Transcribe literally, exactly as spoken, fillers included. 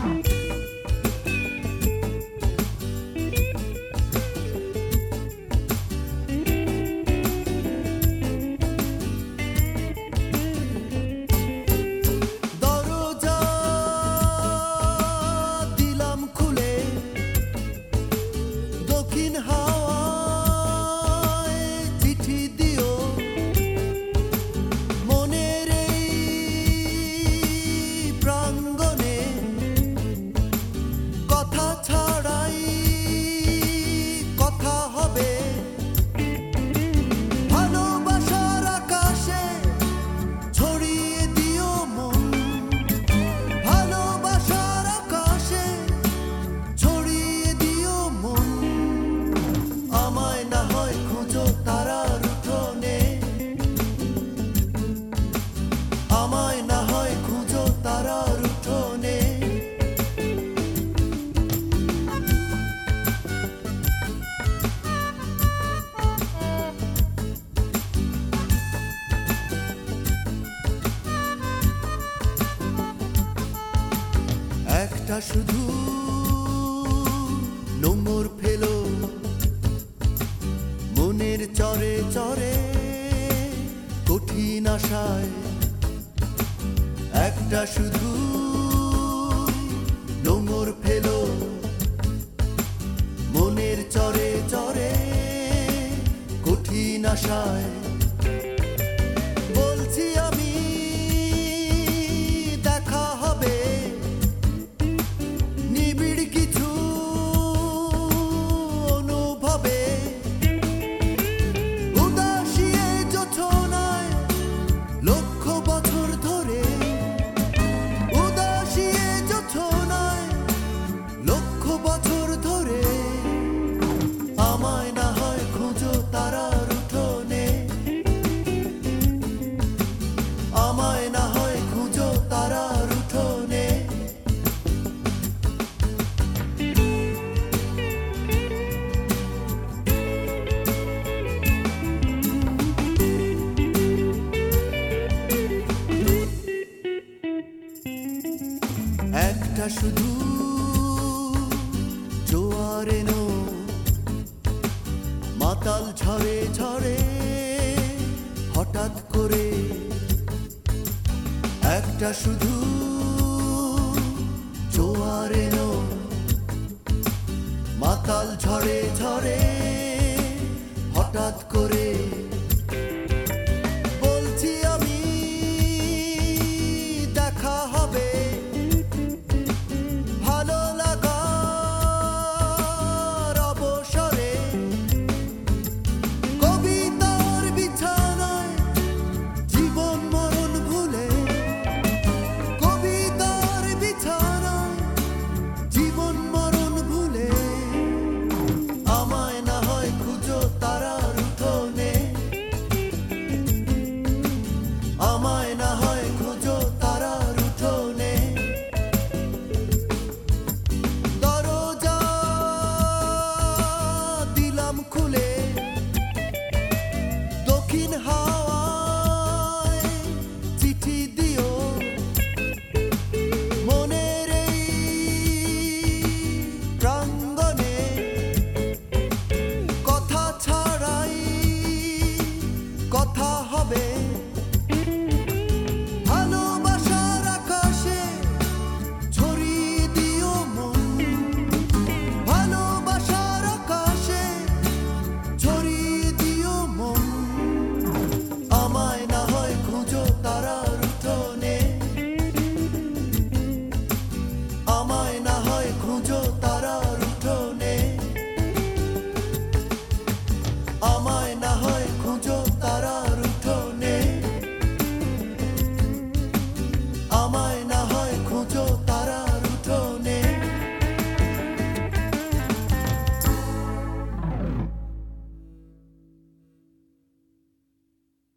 একটা শুধু নোংর ফেলো মনের চরে চরে কঠিন আশায়, একটা শুধু নোংর ফেলো মনের চরে চরে কঠিন আশায়। বলছি আমি দেখা হবে নিবিড় কিছু অনুভবে, উদাসী এই যোছনায় লক্ষ বছর ধরে, উদাসী এই যোছনায় লক্ষ বছর ধরে। আমায় না হয় খোঁজো তারার উঠোনে, আমায় না হয় খুঁজো তারার উঠোনে। একটা শুধু জোয়ার এনো মাতাল ঝরে ঝরে হঠাৎ করে, একটা শুধু